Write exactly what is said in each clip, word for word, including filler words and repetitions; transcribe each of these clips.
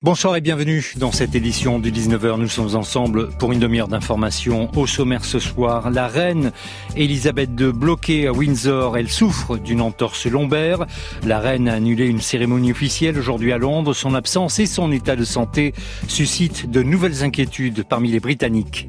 Bonsoir et bienvenue dans cette édition du dix-neuf heures. Nous sommes ensemble pour une demi-heure d'information. Au sommaire ce soir, la reine Elisabeth deux bloquée à Windsor. Elle souffre d'une entorse lombaire. La reine a annulé une cérémonie officielle aujourd'hui à Londres. Son absence et son état de santé suscitent de nouvelles inquiétudes parmi les Britanniques.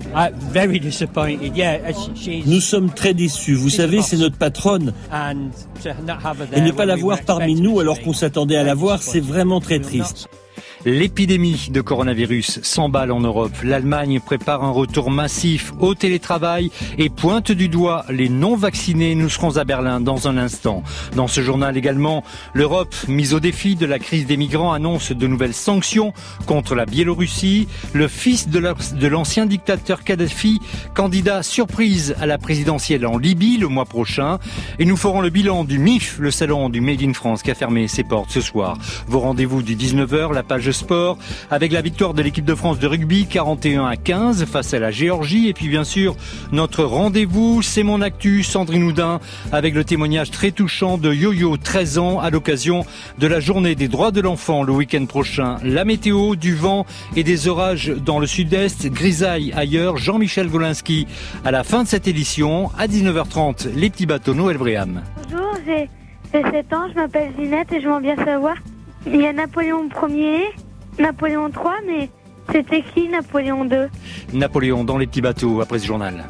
Nous sommes très déçus. Vous savez, c'est notre patronne. Et ne pas la voir parmi nous alors qu'on s'attendait à la voir, c'est vraiment très triste. L'épidémie de coronavirus s'emballe en Europe. L'Allemagne prépare un retour massif au télétravail et pointe du doigt les non-vaccinés. Nous serons à Berlin dans un instant. Dans ce journal également, l'Europe, mise au défi de la crise des migrants, annonce de nouvelles sanctions contre la Biélorussie. Le fils de l'ancien dictateur Kadhafi, candidat surprise à la présidentielle en Libye le mois prochain. Et nous ferons le bilan du M I F, le salon du Made in France qui a fermé ses portes ce soir. Vos rendez-vous du dix-neuf heures, la page sport, avec la victoire de l'équipe de France de rugby quarante et un à quinze face à la Géorgie. Et puis bien sûr, notre rendez-vous, c'est mon actu, Sandrine Houdin, avec le témoignage très touchant de Yo-Yo, treize ans, à l'occasion de la journée des droits de l'enfant le week-end prochain. La météo, du vent et des orages dans le sud-est, grisaille ailleurs. Jean-Michel Golinski à la fin de cette édition. À dix-neuf heures trente, les petits bateaux Noël Bréham. Bonjour, j'ai sept ans, je m'appelle Ginette et je veux bien savoir. Il y a Napoléon Ier, Napoléon trois, mais c'était qui Napoléon deux? Napoléon dans les petits bateaux après ce journal.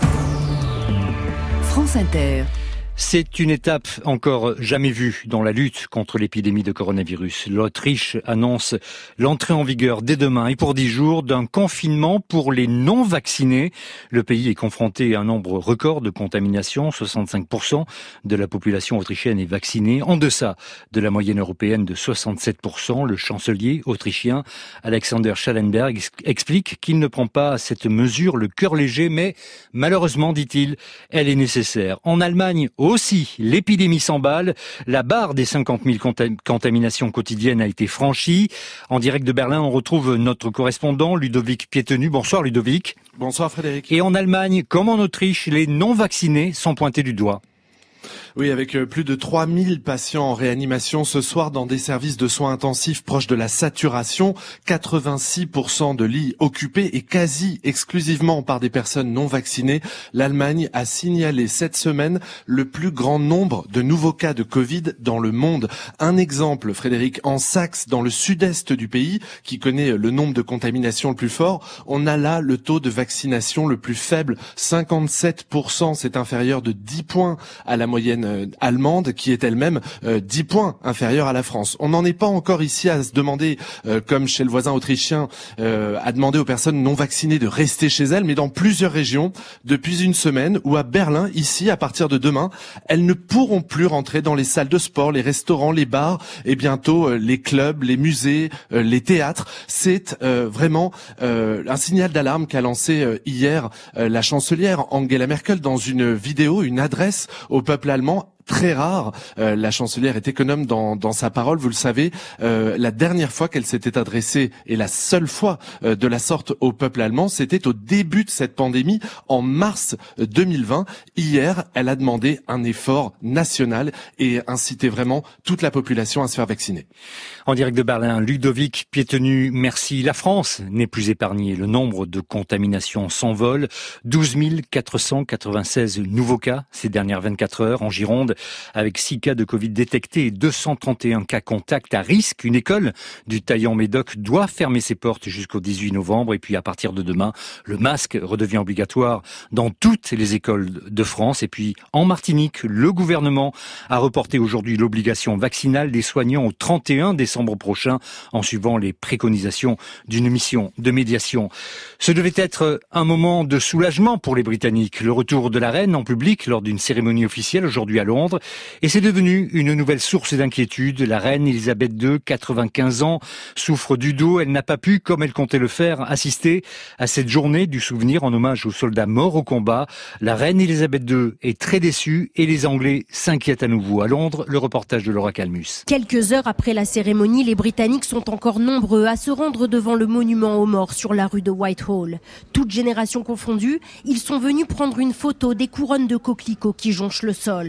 France Inter. C'est une étape encore jamais vue dans la lutte contre l'épidémie de coronavirus. L'Autriche annonce l'entrée en vigueur dès demain et pour dix jours d'un confinement pour les non-vaccinés. Le pays est confronté à un nombre record de contaminations. soixante-cinq pour cent de la population autrichienne est vaccinée, en deçà de la moyenne européenne de soixante-sept pour cent. Le chancelier autrichien Alexander Schallenberg explique qu'il ne prend pas cette mesure le cœur léger, mais malheureusement, dit-il, elle est nécessaire. En Allemagne aussi, l'épidémie s'emballe. La barre des cinquante mille contaminations quotidiennes a été franchie. En direct de Berlin, on retrouve notre correspondant Ludovic Piétenu. Bonsoir Ludovic. Bonsoir Frédéric. Et en Allemagne, comme en Autriche, les non-vaccinés sont pointés du doigt. Oui, avec plus de trois mille patients en réanimation ce soir dans des services de soins intensifs proches de la saturation, quatre-vingt-six pour cent de lits occupés et quasi exclusivement par des personnes non vaccinées. L'Allemagne a signalé cette semaine le plus grand nombre de nouveaux cas de Covid dans le monde. Un exemple, Frédéric, en Saxe, dans le sud-est du pays, qui connaît le nombre de contaminations le plus fort, on a là le taux de vaccination le plus faible, cinquante-sept pour cent. C'est inférieur de dix points à la moyenne allemande, qui est elle-même euh, dix points inférieure à la France. On n'en est pas encore ici à se demander, euh, comme chez le voisin autrichien, euh, à demander aux personnes non vaccinées de rester chez elles, mais dans plusieurs régions, depuis une semaine, ou à Berlin, ici, à partir de demain, elles ne pourront plus rentrer dans les salles de sport, les restaurants, les bars, et bientôt euh, les clubs, les musées, euh, les théâtres. C'est euh, vraiment euh, un signal d'alarme qu'a lancé euh, hier euh, la chancelière Angela Merkel dans une vidéo, une adresse au peuple allemand. Très rare. Euh, la chancelière est économe dans, dans sa parole, vous le savez. Euh, la dernière fois qu'elle s'était adressée, et la seule fois euh, de la sorte au peuple allemand, c'était au début de cette pandémie, en mars deux mille vingt. Hier, elle a demandé un effort national et incité vraiment toute la population à se faire vacciner. En direct de Berlin, Ludovic Piétenu, merci. La France n'est plus épargnée. Le nombre de contaminations s'envole. douze mille quatre cent quatre-vingt-seize nouveaux cas ces dernières vingt-quatre heures en Gironde, avec six cas de Covid détectés et deux cent trente et un cas contacts à risque. Une école du Taillan-Médoc doit fermer ses portes jusqu'au dix-huit novembre. Et puis à partir de demain, le masque redevient obligatoire dans toutes les écoles de France. Et puis en Martinique, le gouvernement a reporté aujourd'hui l'obligation vaccinale des soignants au trente et un décembre prochain, en suivant les préconisations d'une mission de médiation. Ce devait être un moment de soulagement pour les Britanniques. Le retour de la reine en public lors d'une cérémonie officielle aujourd'hui à Londres. Et c'est devenu une nouvelle source d'inquiétude. La reine Elisabeth deux, quatre-vingt-quinze ans, souffre du dos. Elle n'a pas pu, comme elle comptait le faire, assister à cette journée du souvenir en hommage aux soldats morts au combat. La reine Elisabeth deux est très déçue et les Anglais s'inquiètent à nouveau. À Londres, le reportage de Laura Calmus. Quelques heures après la cérémonie, les Britanniques sont encore nombreux à se rendre devant le monument aux morts sur la rue de Whitehall. Toutes générations confondues, ils sont venus prendre une photo des couronnes de coquelicots qui jonchent le sol. Les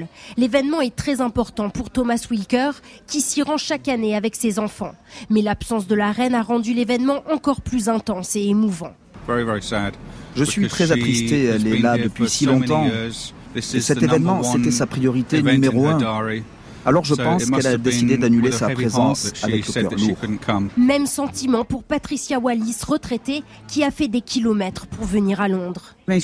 L'événement est très important pour Thomas Wilker, qui s'y rend chaque année avec ses enfants. Mais l'absence de la reine a rendu l'événement encore plus intense et émouvant. Je suis très attristé, elle est là depuis si longtemps. Et cet événement, c'était sa priorité numéro un. Alors je pense qu'elle a décidé d'annuler sa présence avec le cœur lourd. Même sentiment pour Patricia Wallis, retraitée, qui a fait des kilomètres pour venir à Londres. Elle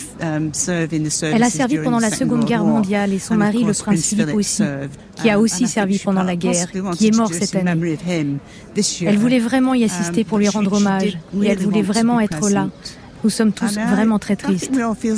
a servi pendant la Seconde Guerre mondiale et son mari, le prince Philippe aussi, qui a aussi servi pendant la guerre, qui est mort cette année. Elle voulait vraiment y assister pour lui rendre hommage et elle voulait vraiment être là. Nous sommes tous vraiment très tristes.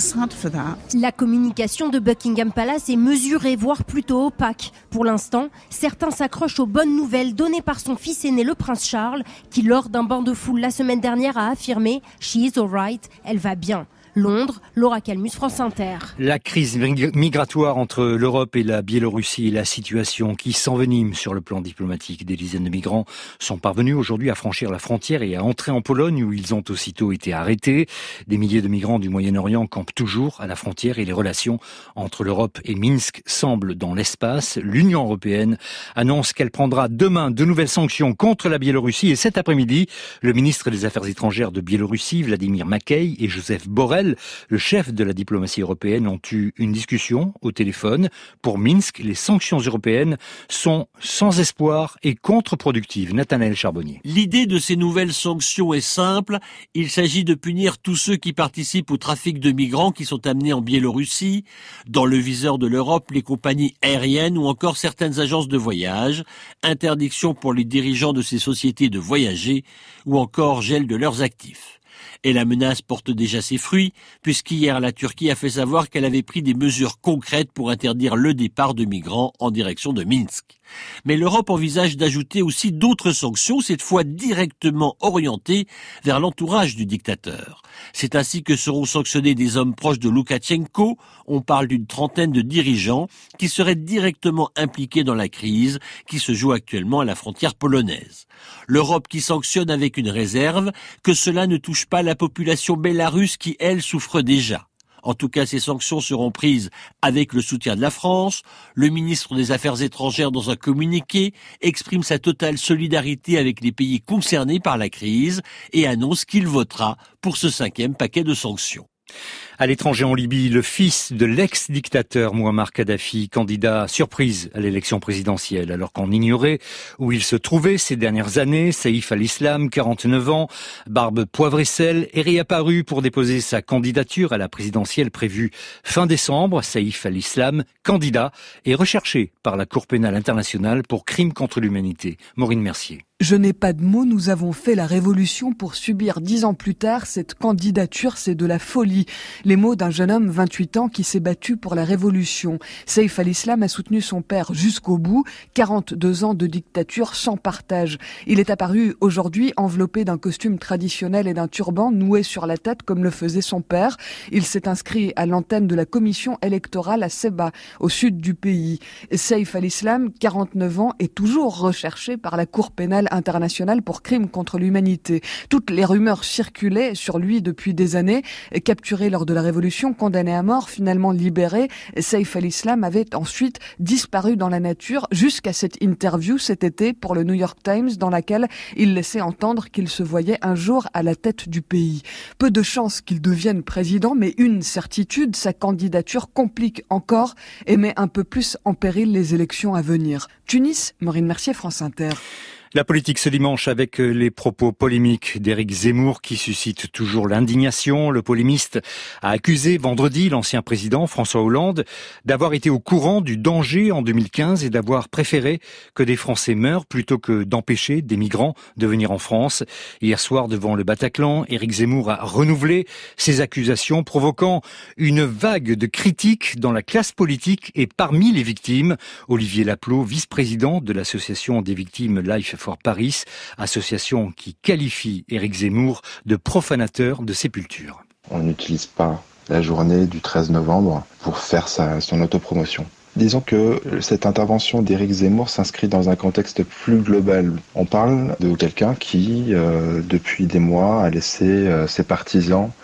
La communication de Buckingham Palace est mesurée, voire plutôt opaque. Pour l'instant, certains s'accrochent aux bonnes nouvelles données par son fils aîné, le prince Charles, qui lors d'un banc de foule la semaine dernière a affirmé « She is all right », elle va bien. Londres, Laura Calmus, France Inter. La crise migratoire entre l'Europe et la Biélorussie et la situation qui s'envenime sur le plan diplomatique. Des dizaines de migrants sont parvenus aujourd'hui à franchir la frontière et à entrer en Pologne où ils ont aussitôt été arrêtés. Des milliers de migrants du Moyen-Orient campent toujours à la frontière et les relations entre l'Europe et Minsk semblent dans l'espace. L'Union européenne annonce qu'elle prendra demain de nouvelles sanctions contre la Biélorussie et cet après-midi, le ministre des Affaires étrangères de Biélorussie, Vladimir Makey, et Joseph Borrell, le chef de la diplomatie européenne, ont eu une discussion au téléphone. Pour Minsk, les sanctions européennes sont sans espoir et contre-productives. Nathanaël Charbonnier. L'idée de ces nouvelles sanctions est simple. Il s'agit de punir tous ceux qui participent au trafic de migrants qui sont amenés en Biélorussie. Dans le viseur de l'Europe, les compagnies aériennes ou encore certaines agences de voyage. Interdiction pour les dirigeants de ces sociétés de voyager ou encore gel de leurs actifs. Et la menace porte déjà ses fruits, puisqu'hier la Turquie a fait savoir qu'elle avait pris des mesures concrètes pour interdire le départ de migrants en direction de Minsk. Mais l'Europe envisage d'ajouter aussi d'autres sanctions, cette fois directement orientées vers l'entourage du dictateur. C'est ainsi que seront sanctionnés des hommes proches de Loukachenko. On parle d'une trentaine de dirigeants qui seraient directement impliqués dans la crise qui se joue actuellement à la frontière polonaise. L'Europe qui sanctionne avec une réserve, que cela ne touche pas la population bélarusse qui, elle, souffre déjà. En tout cas, ces sanctions seront prises avec le soutien de la France. Le ministre des Affaires étrangères, dans un communiqué, exprime sa totale solidarité avec les pays concernés par la crise et annonce qu'il votera pour ce cinquième paquet de sanctions. À l'étranger en Libye, le fils de l'ex-dictateur Mouammar Kadhafi, candidat surprise à l'élection présidentielle, alors qu'on ignorait où il se trouvait ces dernières années. Saïf al-Islam, quarante-neuf ans, barbe poivre et sel, est réapparu pour déposer sa candidature à la présidentielle prévue fin décembre. Saïf al-Islam, candidat, est recherché par la Cour pénale internationale pour crimes contre l'humanité. Maureen Mercier. Je n'ai pas de mots, nous avons fait la révolution pour subir dix ans plus tard cette candidature, c'est de la folie. Les mots d'un jeune homme, vingt-huit ans, qui s'est battu pour la révolution. Saïf al-Islam a soutenu son père jusqu'au bout, quarante-deux ans de dictature sans partage. Il est apparu aujourd'hui enveloppé d'un costume traditionnel et d'un turban noué sur la tête comme le faisait son père. Il s'est inscrit à l'antenne de la commission électorale à Sebha, au sud du pays. Saïf al-Islam, quarante-neuf ans, est toujours recherché par la Cour pénale internationale pour crimes contre l'humanité. Toutes les rumeurs circulaient sur lui depuis des années. Capturé lors de la révolution, condamné à mort, finalement libéré, Saïf al-Islam avait ensuite disparu dans la nature jusqu'à cette interview cet été pour le New York Times dans laquelle il laissait entendre qu'il se voyait un jour à la tête du pays. Peu de chances qu'il devienne président, mais une certitude, sa candidature complique encore et met un peu plus en péril les élections à venir. Tunis, Maureen Mercier, France Inter. La politique se dimanche avec les propos polémiques d'Éric Zemmour qui suscitent toujours l'indignation. Le polémiste a accusé vendredi l'ancien président François Hollande d'avoir été au courant du danger en deux mille quinze et d'avoir préféré que des Français meurent plutôt que d'empêcher des migrants de venir en France. Hier soir, devant le Bataclan, Éric Zemmour a renouvelé ses accusations, provoquant une vague de critiques dans la classe politique et parmi les victimes. Olivier Laplot, vice-président de l'association des victimes Life for Paris, association qui qualifie Éric Zemmour de profanateur de sépulture. On n'utilise pas la journée du treize novembre pour faire sa, son autopromotion. Disons que cette intervention d'Éric Zemmour s'inscrit dans un contexte plus global. On parle de quelqu'un qui, euh, depuis des mois, a laissé euh, ses partisans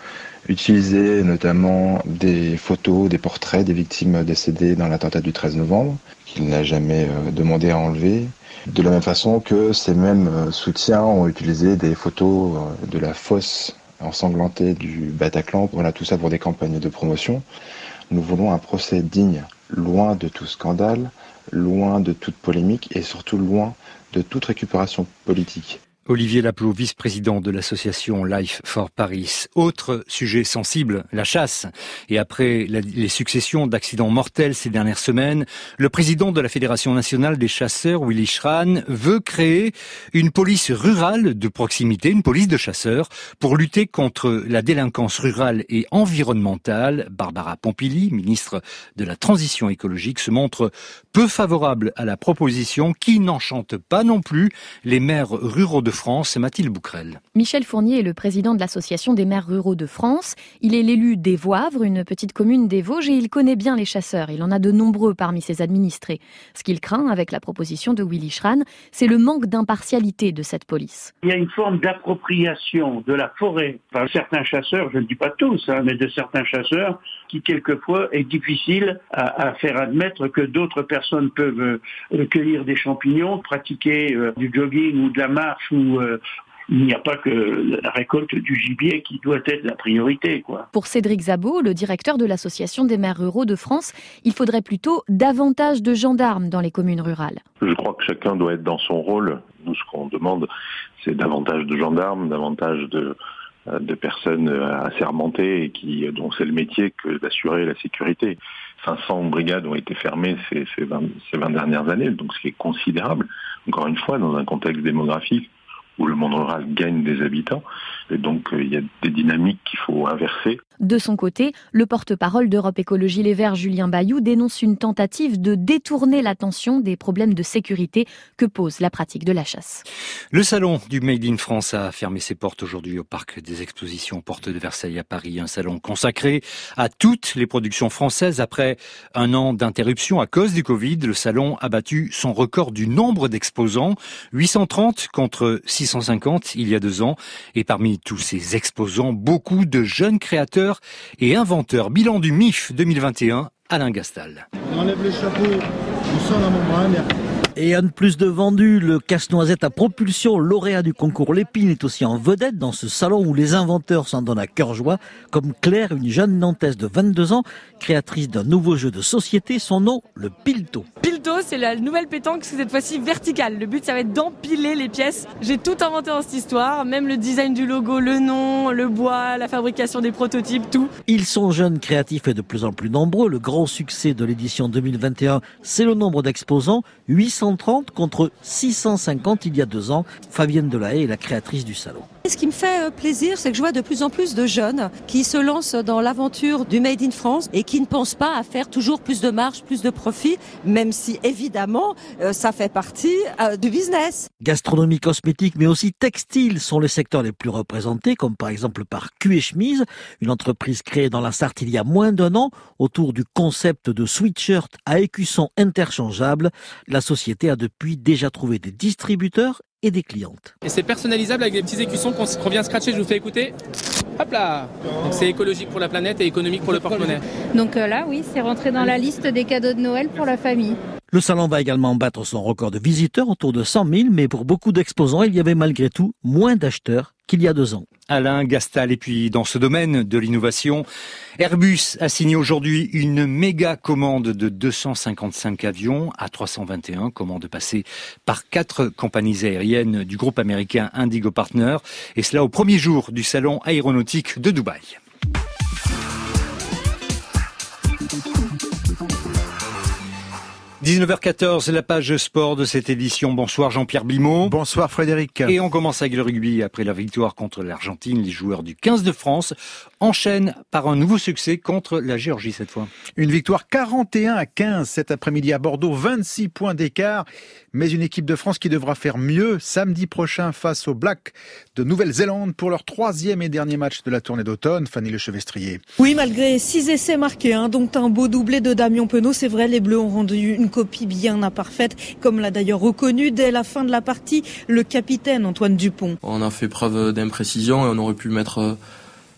utilisé notamment des photos, des portraits des victimes décédées dans l'attentat du treize novembre, qu'il n'a jamais demandé à enlever. De la même façon que ces mêmes soutiens ont utilisé des photos de la fosse ensanglantée du Bataclan, voilà, tout ça pour des campagnes de promotion. Nous voulons un procès digne, loin de tout scandale, loin de toute polémique et surtout loin de toute récupération politique. Olivier Laplot, vice-président de l'association Life for Paris. Autre sujet sensible, la chasse. Et après la, les successions d'accidents mortels ces dernières semaines, le président de la Fédération nationale des chasseurs, Willy Schran, veut créer une police rurale de proximité, une police de chasseurs, pour lutter contre la délinquance rurale et environnementale. Barbara Pompili, ministre de la Transition écologique, se montre peu favorable à la proposition qui n'enchante pas non plus les maires ruraux de France, Mathilde Bouquerel. Michel Fournier est le président de l'Association des maires ruraux de France. Il est l'élu des Vouavres, une petite commune des Vosges, et il connaît bien les chasseurs. Il en a de nombreux parmi ses administrés. Ce qu'il craint avec la proposition de Willy Schran, c'est le manque d'impartialité de cette police. Il y a une forme d'appropriation de la forêt par certains chasseurs, je ne dis pas tous, hein, mais de certains chasseurs, qui quelquefois est difficile à, à faire admettre que d'autres personnes peuvent euh, cueillir des champignons, pratiquer euh, du jogging ou de la marche ou Euh, il n'y a pas que la récolte du gibier qui doit être la priorité, quoi. Pour Cédric Zabot, le directeur de l'Association des maires ruraux de France, il faudrait plutôt davantage de gendarmes dans les communes rurales. Je crois que chacun doit être dans son rôle. Nous, ce qu'on demande, c'est davantage de gendarmes, davantage de, de personnes assermentées et qui, dont c'est le métier que d'assurer la sécurité. cinq cents brigades ont été fermées ces, ces, vingt, ces vingt dernières années, donc ce qui est considérable. Encore une fois, dans un contexte démographique où le monde rural gagne des habitants, et donc il y a des dynamiques qu'il faut inverser. De son côté, le porte-parole d'Europe Écologie Les Verts, Julien Bayou, dénonce une tentative de détourner l'attention des problèmes de sécurité que pose la pratique de la chasse. Le salon du Made in France a fermé ses portes aujourd'hui au Parc des Expositions Porte de Versailles à Paris. Un salon consacré à toutes les productions françaises. Après un an d'interruption à cause du Covid, le salon a battu son record du nombre d'exposants. huit cent trente contre six cent cinquante il y a deux ans. Et parmi tous ces exposants, beaucoup de jeunes créateurs et inventeurs. Bilan du M I F deux mille vingt et un, Alain Gastal. On enlève les chapeaux, on sent la membrane. Et un de plus de vendu, le casse-noisette à propulsion, lauréat du concours Lépine, est aussi en vedette dans ce salon où les inventeurs s'en donnent à cœur joie, comme Claire, une jeune Nantaise de vingt-deux ans, créatrice d'un nouveau jeu de société, son nom, le Pilto. Pilto, c'est la nouvelle pétanque, cette fois-ci verticale. Le but, ça va être d'empiler les pièces. J'ai tout inventé dans cette histoire, même le design du logo, le nom, le bois, la fabrication des prototypes, tout. Ils sont jeunes, créatifs et de plus en plus nombreux. Le grand succès de l'édition deux mille vingt et un, c'est le nombre d'exposants, huit cent trente contre six cent cinquante il y a deux ans. Fabienne Delahaye est la créatrice du salon. Ce qui me fait plaisir, c'est que je vois de plus en plus de jeunes qui se lancent dans l'aventure du Made in France et qui ne pensent pas à faire toujours plus de marge, plus de profit, même si évidemment ça fait partie du business. Gastronomie, cosmétique, mais aussi textile sont les secteurs les plus représentés, comme par exemple par Cul et Chemise, une entreprise créée dans la Sarthe il y a moins d'un an autour du concept de sweatshirt à écussons interchangeables. La société a depuis déjà trouvé des distributeurs et des clientes. Et c'est personnalisable avec des petits écussons qu'on, qu'on vient scratcher, je vous fais écouter. Hop là. Donc c'est écologique pour la planète et économique pour le porte-monnaie. Donc euh, là, oui, c'est rentré dans la liste des cadeaux de Noël pour la famille. Le salon va également battre son record de visiteurs, autour de cent mille, mais pour beaucoup d'exposants, il y avait malgré tout moins d'acheteurs qu'il y a deux ans. Alain Gastal. Et puis, dans ce domaine de l'innovation, Airbus a signé aujourd'hui une méga commande de deux cent cinquante-cinq avions A trois cent vingt et un, commande passée par quatre compagnies aériennes du groupe américain Indigo Partners, et cela au premier jour du salon aéronautique de Dubaï. dix-neuf heures quatorze, la page sport de cette édition. Bonsoir Jean-Pierre Blimot. Bonsoir Frédéric. Et on commence avec le rugby. Après la victoire contre l'Argentine, les joueurs du quinze de France enchaînent par un nouveau succès contre la Géorgie cette fois. Une victoire quarante et un à quinze cet après-midi à Bordeaux, vingt-six points d'écart. Mais une équipe de France qui devra faire mieux samedi prochain face aux Blacks de Nouvelle-Zélande pour leur troisième et dernier match de la tournée d'automne. Fanny Lechevestrier. Oui, malgré six essais marqués, hein, donc un beau doublé de Damien Penaud, c'est vrai, les Bleus ont rendu une copie bien imparfaite, comme l'a d'ailleurs reconnu dès la fin de la partie le capitaine Antoine Dupont. On a fait preuve d'imprécision et on aurait pu mettre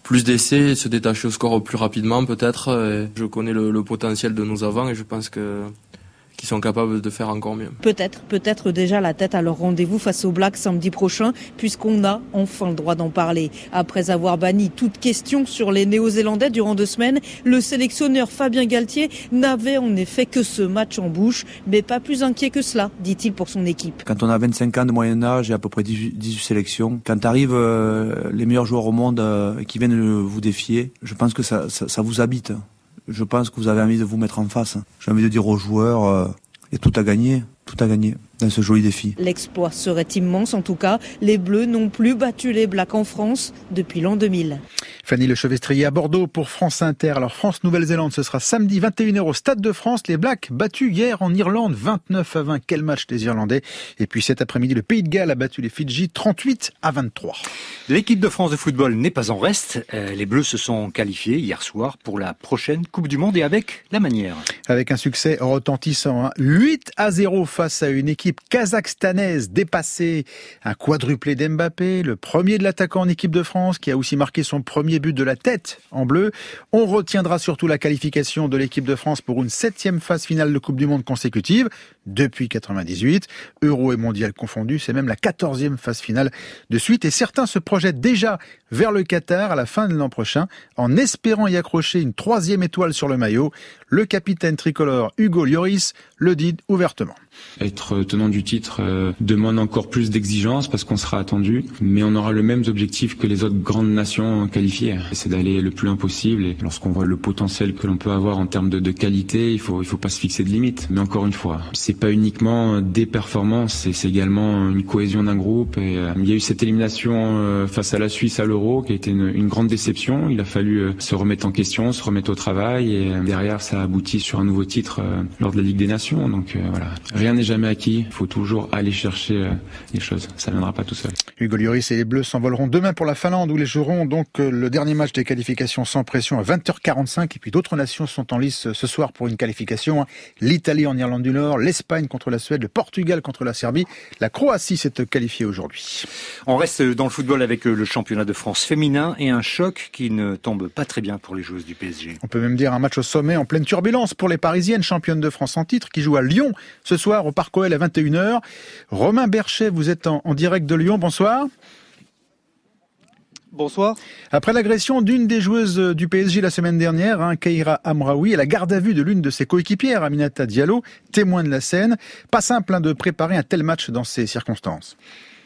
plus d'essais, se détacher au score plus rapidement peut-être. Et je connais le, le potentiel de nos avants et je pense que qui sont capables de faire encore mieux. Peut-être, peut-être déjà la tête à leur rendez-vous face au Black samedi prochain, puisqu'on a enfin le droit d'en parler. Après avoir banni toute question sur les Néo-Zélandais durant deux semaines, le sélectionneur Fabien Galtier n'avait en effet que ce match en bouche, mais pas plus inquiet que cela, dit-il pour son équipe. Quand on a vingt-cinq ans de moyen âge et à peu près dix-huit sélections, quand arrivent euh, les meilleurs joueurs au monde euh, qui viennent vous défier, je pense que ça, ça, ça vous habite. Je pense que vous avez envie de vous mettre en face. J'ai envie de dire aux joueurs, euh, et tout à gagner, tout à gagner dans ce joli défi. L'exploit serait immense en tout cas. Les Bleus n'ont plus battu les Blacks en France depuis l'an deux mille. Fanny Lechevestrier à Bordeaux pour France Inter. Alors France-Nouvelle-Zélande, ce sera samedi vingt et une heures au Stade de France. Les Blacks battus hier en Irlande, vingt-neuf à vingt. Quel match des Irlandais. Et puis cet après-midi, le Pays de Galles a battu les Fidji, trente-huit à vingt-trois. L'équipe de France de football n'est pas en reste. Euh, les Bleus se sont qualifiés hier soir pour la prochaine Coupe du Monde et avec la manière. Avec un succès retentissant, hein. huit à zéro face à une équipe kazakhstanaise dépassée. Un quadruplé d'Mbappé, le premier de l'attaquant en équipe de France qui a aussi marqué son premier but de la tête en bleu. On retiendra surtout la qualification de l'équipe de France pour une septième phase finale de Coupe du Monde consécutive depuis quatre-vingt-dix-huit. Euro et mondial confondus, c'est même la quatorzième phase finale de suite et certains se projettent déjà vers le Qatar à la fin de l'an prochain en espérant y accrocher une troisième étoile sur le maillot. Le capitaine tricolore Hugo Lloris le dit ouvertement. Être tenant du titre euh, demande encore plus d'exigence parce qu'on sera attendu, mais on aura le même objectif que les autres grandes nations qualifiées. C'est d'aller le plus loin possible et lorsqu'on voit le potentiel que l'on peut avoir en termes de, de qualité, il faut il faut pas se fixer de limites. Mais encore une fois, c'est pas uniquement des performances, c'est, c'est également une cohésion d'un groupe. Et euh, il y a eu cette élimination euh, face à la Suisse à l'Euro qui a été une, une grande déception. Il a fallu euh, se remettre en question, se remettre au travail et euh, derrière ça a abouti sur un nouveau titre euh, lors de la Ligue des Nations. Donc euh, voilà, rien n'est jamais acquis. Il faut toujours aller chercher euh, les choses. Ça ne viendra pas tout seul. Hugo Lloris et les Bleus s'envoleront demain pour la Finlande où les joueront donc euh, le dernier match des qualifications sans pression à vingt heures quarante-cinq. Et puis d'autres nations sont en lice ce soir pour une qualification. Hein. L'Italie en Irlande du Nord, l'Espagne contre la Suède, le Portugal contre la Serbie. La Croatie s'est qualifiée aujourd'hui. On reste dans le football avec le championnat de France féminin et un choc qui ne tombe pas très bien pour les joueuses du P S G. On peut même dire un match au sommet en pleine turbulence pour les Parisiennes, championnes de France en titre, qui jouent à Lyon ce soir au Parc O L à vingt et une heures. Romain Berchet, vous êtes en, en direct de Lyon. Bonsoir. Bonsoir. Après l'agression d'une des joueuses du P S G la semaine dernière, hein, Keira Amraoui, et la garde à vue de l'une de ses coéquipières, Aminata Diallo, témoin de la scène, pas simple hein, de préparer un tel match dans ces circonstances.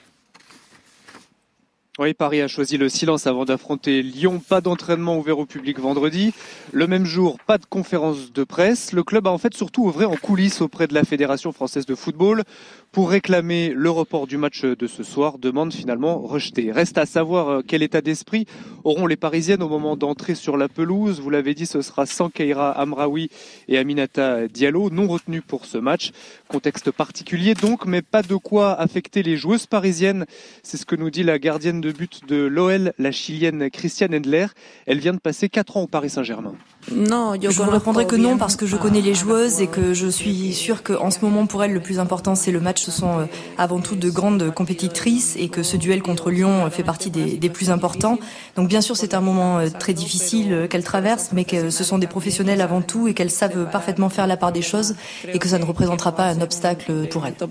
Oui, Paris a choisi le silence avant d'affronter Lyon. Pas d'entraînement ouvert au public vendredi. Le même jour, pas de conférence de presse. Le club a en fait surtout œuvré en coulisses auprès de la Fédération française de football pour réclamer le report du match de ce soir. Demande finalement rejetée. Reste à savoir quel état d'esprit auront les Parisiennes au moment d'entrer sur la pelouse. Vous l'avez dit, ce sera sans Keira Amraoui et Aminata Diallo, non retenus pour ce match. Contexte particulier donc, mais pas de quoi affecter les joueuses parisiennes. C'est ce que nous dit la gardienne de but de l'O L, la Chilienne Christiane Endler. Elle vient de passer quatre ans au Paris Saint-Germain. Non, je vous répondrai que non parce que je connais les joueuses et que je suis sûre qu'en ce moment pour elles le plus important c'est le match. Ce sont avant tout de grandes compétitrices et que ce duel contre Lyon fait partie des, des plus importants. Donc bien sûr c'est un moment très difficile qu'elles traversent mais que ce sont des professionnels avant tout et qu'elles savent parfaitement faire la part des choses et que ça ne représentera pas un obstacle pour elles.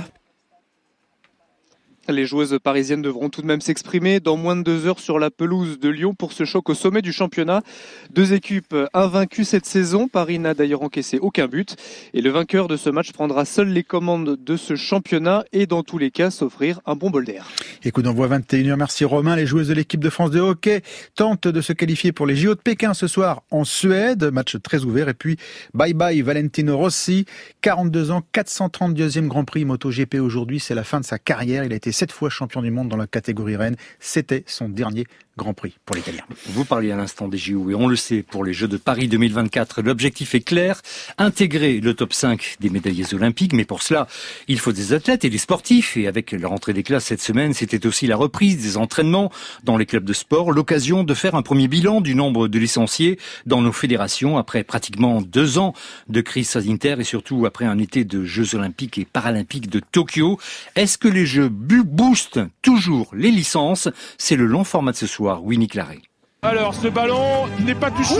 Les joueuses parisiennes devront tout de même s'exprimer dans moins de deux heures sur la pelouse de Lyon pour ce choc au sommet du championnat. Deux équipes invaincues cette saison. Paris n'a d'ailleurs encaissé aucun but. Et le vainqueur de ce match prendra seul les commandes de ce championnat et dans tous les cas s'offrir un bon bol d'air. Écoute, on voit vingt et une heures. Merci Romain. Les joueuses de l'équipe de France de hockey tentent de se qualifier pour les J O de Pékin ce soir en Suède. Match très ouvert. Et puis, bye bye Valentino Rossi. quarante-deux ans, quatre cent trente-deuxième Grand Prix MotoGP aujourd'hui. C'est la fin de sa carrière. Il a été sept fois champion du monde dans la catégorie reine. C'était son dernier Grand Prix pour l'Italien. Vous parliez à l'instant des J O et on le sait, pour les Jeux de Paris deux mille vingt-quatre, l'objectif est clair, intégrer le top cinq des médaillés olympiques, mais pour cela, il faut des athlètes et des sportifs. Et avec la rentrée des classes cette semaine, c'était aussi la reprise des entraînements dans les clubs de sport, l'occasion de faire un premier bilan du nombre de licenciés dans nos fédérations après pratiquement deux ans de crise sanitaire et surtout après un été de Jeux olympiques et paralympiques de Tokyo. Est-ce que les Jeux boostent toujours les licences? C'est le long format de ce soir. Winnie Claret. Alors, ce ballon n'est pas touché.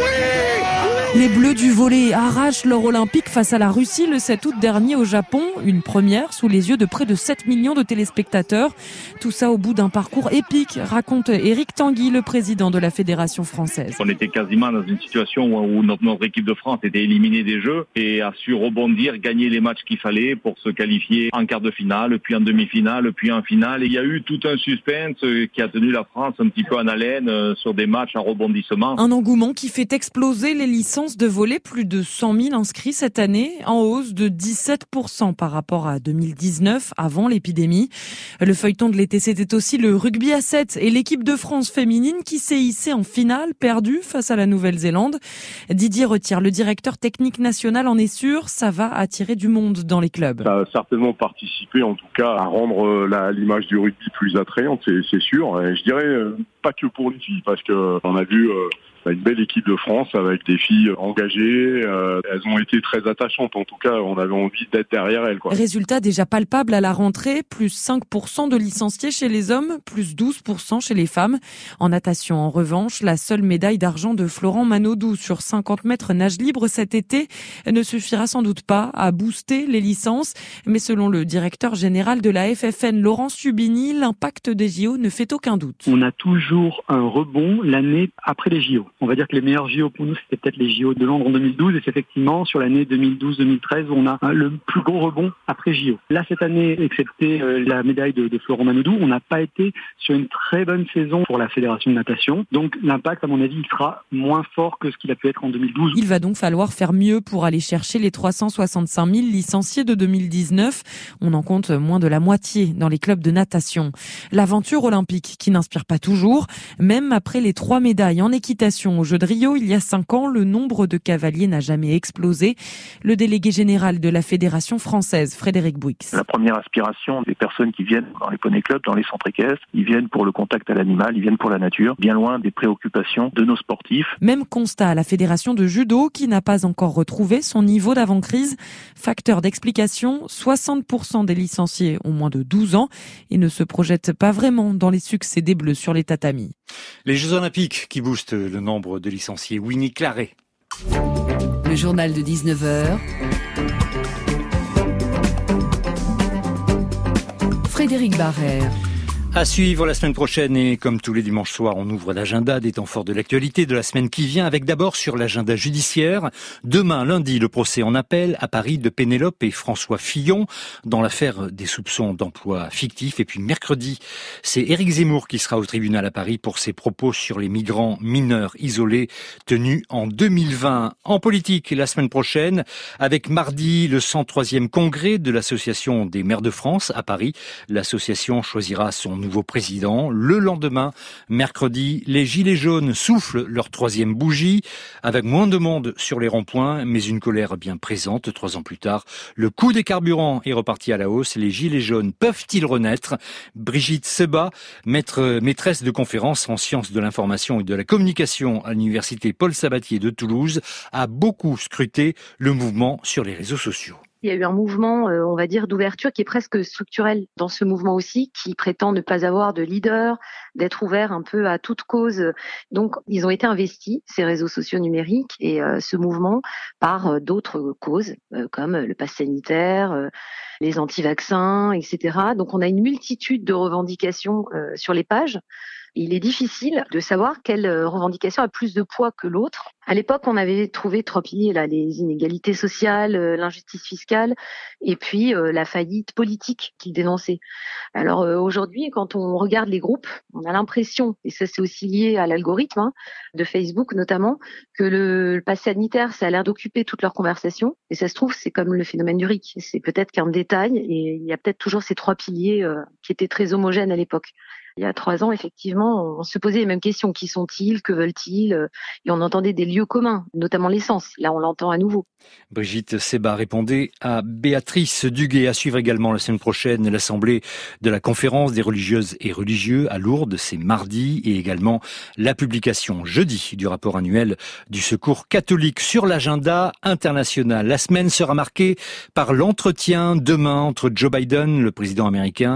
Oui, les Bleus du volley arrachent l'or olympique face à la Russie le sept août dernier au Japon. Une première sous les yeux de près de sept millions de téléspectateurs. Tout ça au bout d'un parcours épique, raconte Éric Tanguy, le président de la Fédération française. On était quasiment dans une situation où notre, notre équipe de France était éliminée des Jeux et a su rebondir, gagner les matchs qu'il fallait pour se qualifier en quart de finale, puis en demi-finale, puis en finale. Et il y a eu tout un suspense qui a tenu la France un petit peu en haleine sur des matchs à rebondissement. Un engouement qui fait exploser les licences de volley, plus de cent mille inscrits cette année, en hausse de dix-sept pour cent par rapport à deux mille dix-neuf, avant l'épidémie. Le feuilleton de l'été, c'était aussi le rugby à sept et l'équipe de France féminine qui s'est hissée en finale, perdue face à la Nouvelle-Zélande. Didier Retire, le directeur technique national, en est sûr, ça va attirer du monde dans les clubs. Ça a certainement participé, en tout cas, à rendre la, l'image du rugby plus attrayante, c'est, c'est sûr. Et je dirais euh, pas que pour les filles, parce que on a vu euh, une belle équipe de France avec des filles engagées. Euh, elles ont été très attachantes. En tout cas, on avait envie d'être derrière elles, quoi. Résultat déjà palpable à la rentrée, plus cinq pour cent de licenciés chez les hommes, plus douze pour cent chez les femmes. En natation, en revanche, la seule médaille d'argent de Florent Manodou sur cinquante mètres nage libre cet été ne suffira sans doute pas à booster les licences. Mais selon le directeur général de la F F N, Laurent Subini, l'impact des J O ne fait aucun doute. On a toujours un rebond l'année après les J O. On va dire que les meilleurs J O pour nous, c'était peut-être les J O de Londres en deux mille douze, et c'est effectivement sur l'année deux mille douze deux mille treize où on a le plus gros rebond après J O. Là, cette année, excepté la médaille de, de Florent Manodou, on n'a pas été sur une très bonne saison pour la Fédération de natation. Donc l'impact, à mon avis, il sera moins fort que ce qu'il a pu être en deux mille douze. Il va donc falloir faire mieux pour aller chercher les trois cent soixante-cinq mille licenciés de deux mille dix-neuf. On en compte moins de la moitié dans les clubs de natation. L'aventure olympique qui n'inspire pas toujours, même après les trois médailles en équitation aux Jeux de Rio il y a cinq ans, le nombre de cavaliers n'a jamais explosé. Le délégué général de la Fédération française, Frédéric Bouix. La première aspiration des personnes qui viennent dans les poney clubs, dans les centres équestres, ils viennent pour le contact à l'animal, ils viennent pour la nature, bien loin des préoccupations de nos sportifs. Même constat à la Fédération de judo qui n'a pas encore retrouvé son niveau d'avant-crise. Facteur d'explication, soixante pour cent des licenciés ont moins de douze ans et ne se projettent pas vraiment dans les succès des Bleus sur les tatamis. Les Jeux Olympiques qui boostent le nombre de licenciés. Winnie Claret. Le journal de dix-neuf heures. Frédéric Barrère. À suivre la semaine prochaine et comme tous les dimanches soirs, on ouvre l'agenda des temps forts de l'actualité de la semaine qui vient avec d'abord sur l'agenda judiciaire. Demain, lundi, le procès en appel à Paris de Pénélope et François Fillon dans l'affaire des soupçons d'emploi fictif. Et puis mercredi, c'est Éric Zemmour qui sera au tribunal à Paris pour ses propos sur les migrants mineurs isolés tenus en deux mille vingt. En politique, la semaine prochaine, avec mardi le cent troisième congrès de l'Association des maires de France à Paris. L'association choisira son nouveau président. Le lendemain, mercredi, les Gilets jaunes soufflent leur troisième bougie, avec moins de monde sur les ronds-points, mais une colère bien présente. Trois ans plus tard, le coût des carburants est reparti à la hausse. Les Gilets jaunes peuvent-ils renaître? Brigitte Seba, maître, maîtresse de conférences en sciences de l'information et de la communication à l'université Paul Sabatier de Toulouse, a beaucoup scruté le mouvement sur les réseaux sociaux. Il y a eu un mouvement, euh, on va dire, d'ouverture qui est presque structurel dans ce mouvement aussi, qui prétend ne pas avoir de leader, d'être ouvert un peu à toute cause. Donc, ils ont été investis, ces réseaux sociaux numériques et euh, ce mouvement, par euh, d'autres causes, euh, comme le pass sanitaire, euh, les anti-vaccins, et cetera. Donc, on a une multitude de revendications euh, sur les pages. Il est difficile de savoir quelle revendication a plus de poids que l'autre. À l'époque, on avait trouvé trois piliers, là, les inégalités sociales, l'injustice fiscale et puis euh, la faillite politique qu'ils dénonçaient. Alors euh, aujourd'hui, quand on regarde les groupes, on a l'impression, et ça c'est aussi lié à l'algorithme hein, de Facebook notamment, que le, le pass sanitaire, ça a l'air d'occuper toute leur conversation. Et ça se trouve, c'est comme le phénomène du R I C. C'est peut-être qu'un détail et il y a peut-être toujours ces trois piliers euh, qui étaient très homogènes à l'époque. Il y a trois ans, effectivement, on se posait les mêmes questions. Qui sont-ils? Que veulent-ils? Et on entendait des lieux communs, notamment l'essence. Là, on l'entend à nouveau. Brigitte Seba répondait à Béatrice Duguay. À suivre également la semaine prochaine l'Assemblée de la Conférence des religieuses et religieux à Lourdes. C'est mardi. Et également la publication jeudi du rapport annuel du Secours catholique sur l'agenda international. La semaine sera marquée par l'entretien demain entre Joe Biden, le président américain, et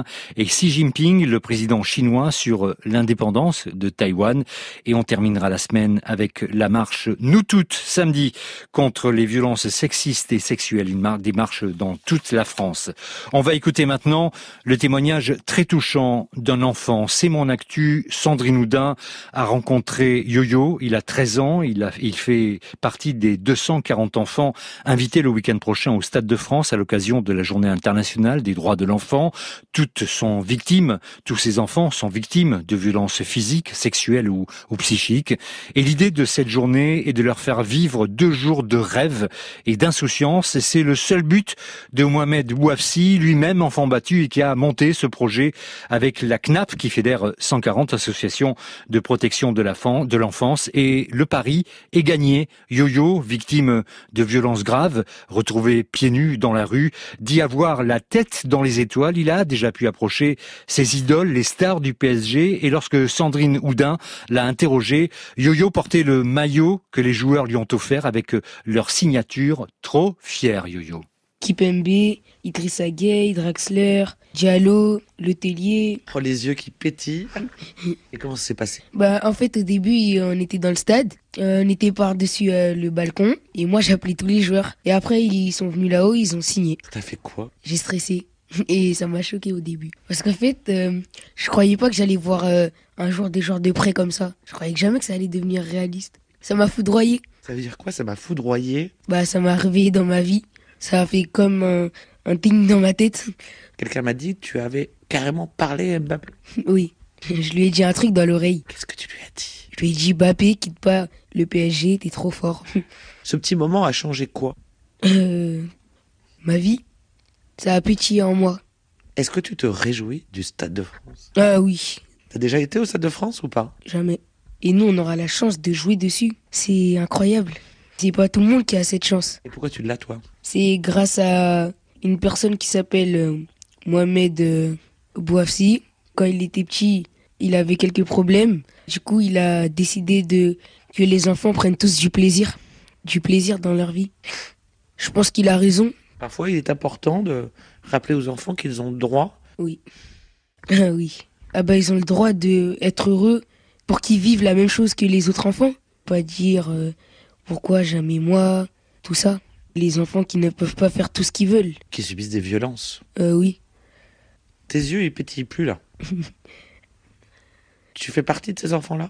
et Xi Jinping, le président chinois, sur l'indépendance de Taïwan. Et on terminera la semaine avec la marche Nous Toutes, samedi, contre les violences sexistes et sexuelles. Une marche, des marches dans toute la France. On va écouter maintenant le témoignage très touchant d'un enfant. C'est mon actu. Sandrine Oudin a rencontré Yo-Yo. Il a treize ans. Il, a, il fait partie des deux cent quarante enfants invités le week-end prochain au Stade de France à l'occasion de la Journée internationale des droits de l'enfant. Toutes sont victimes, tous ces enfants sont victimes de violences physiques, sexuelles ou, ou psychiques. Et l'idée de cette journée est de leur faire vivre deux jours de rêve et d'insouciance. C'est le seul but de Mohamed Bouafsi, lui-même enfant battu et qui a monté ce projet avec la C N A P qui fédère cent quarante associations de protection de l'enfance. Et le pari est gagné. Yo-Yo, victime de violences graves, retrouvé pieds nus dans la rue, dit avoir la tête dans les étoiles. Il a déjà pu approcher ses idoles, les stars du P S G. Et lorsque Sandrine Oudin l'a interrogé, Yo-Yo portait le maillot que les joueurs lui ont offert avec leur signature. Trop fier, Yo-Yo. Kipembe, Idrissa Gueye, Draxler, Diallo, Letellier. Oh, les yeux qui pétillent. Et comment ça s'est passé? Bah, en fait, au début, on était dans le stade. On était par-dessus euh, le balcon. Et moi, j'appelais tous les joueurs. Et après, ils sont venus là-haut, ils ont signé. T'as fait quoi? J'ai stressé. Et ça m'a choqué au début. Parce qu'en fait, euh, je croyais pas que j'allais voir euh, un jour des joueurs de près comme ça. Je croyais que jamais que ça allait devenir réaliste. Ça m'a foudroyé. Ça veut dire quoi, ça m'a foudroyé? Bah, ça m'a réveillé dans ma vie. Ça a fait comme un, un ting dans ma tête. Quelqu'un m'a dit que tu avais carrément parlé à Mbappé. Oui, je lui ai dit un truc dans l'oreille. Qu'est-ce que tu lui as dit? Je lui ai dit, Mbappé, quitte pas le P S G, t'es trop fort. Ce petit moment a changé quoi? Euh, ma vie, ça a pétillé en moi. Est-ce que tu te réjouis du Stade de France? Ah oui. T'as déjà été au Stade de France ou pas? Jamais. Et nous, on aura la chance de jouer dessus. C'est incroyable. C'est pas tout le monde qui a cette chance. Et pourquoi tu l'as, toi? C'est grâce à une personne qui s'appelle euh, Mohamed euh, Bouafsi. Quand il était petit, il avait quelques problèmes. Du coup, il a décidé de que les enfants prennent tous du plaisir. Du plaisir dans leur vie. Je pense qu'il a raison. Parfois, il est important de rappeler aux enfants qu'ils ont le droit. Oui. Ah oui. Ah bah, ils ont le droit d'être heureux pour qu'ils vivent la même chose que les autres enfants. Pas dire euh, pourquoi jamais moi, tout ça. Les enfants qui ne peuvent pas faire tout ce qu'ils veulent. Qui subissent des violences. Euh, oui. Tes yeux, ils pétillent plus, là. Tu fais partie de ces enfants-là?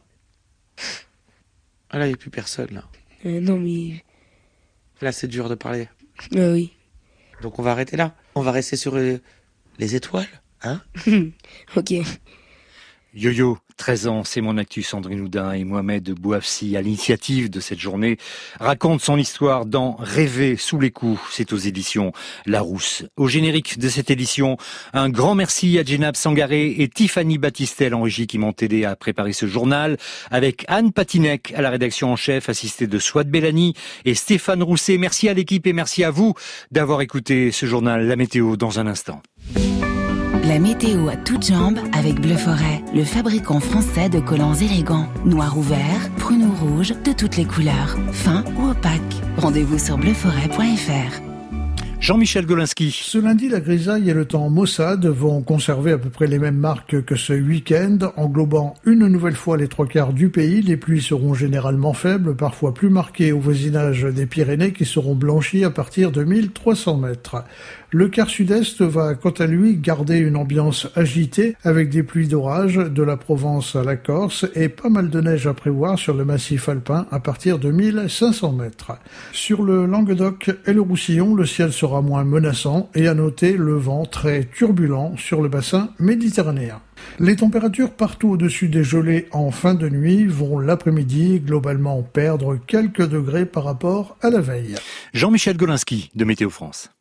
Ah là, il n'y a plus personne, là. Euh, non, mais... Là, c'est dur de parler. Euh, oui. Donc, on va arrêter là. On va rester sur euh, les étoiles, hein? Ok. Yo-Yo, treize ans, c'est mon actu. Sandrine Oudin et Mohamed Bouafsi, à l'initiative de cette journée, raconte son histoire dans Rêver sous les coups. C'est aux éditions Larousse. Au générique de cette édition, un grand merci à Djenab Sangaré et Tiffany Battistel en régie qui m'ont aidé à préparer ce journal, avec Anne Patinec à la rédaction en chef, assistée de Swat Bellani et Stéphane Rousset. Merci à l'équipe et merci à vous d'avoir écouté ce journal. La météo dans un instant. La météo à toutes jambes avec Bleu Forêt, le fabricant français de collants élégants. Noir ou vert, pruneau rouge, de toutes les couleurs, fin ou opaque. Rendez-vous sur bleu forêt point f r. Jean-Michel Golinski. Ce lundi, la grisaille et le temps maussade vont conserver à peu près les mêmes marques que ce week-end, englobant une nouvelle fois les trois quarts du pays. Les pluies seront généralement faibles, parfois plus marquées au voisinage des Pyrénées qui seront blanchies à partir de mille trois cents mètres. Le quart sud-est va quant à lui garder une ambiance agitée avec des pluies d'orage de la Provence à la Corse et pas mal de neige à prévoir sur le massif alpin à partir de mille cinq cents mètres. Sur le Languedoc et le Roussillon, le ciel sera moins menaçant et à noter le vent très turbulent sur le bassin méditerranéen. Les températures partout au-dessus des gelées en fin de nuit vont l'après-midi globalement perdre quelques degrés par rapport à la veille. Jean-Michel Golinski de Météo France.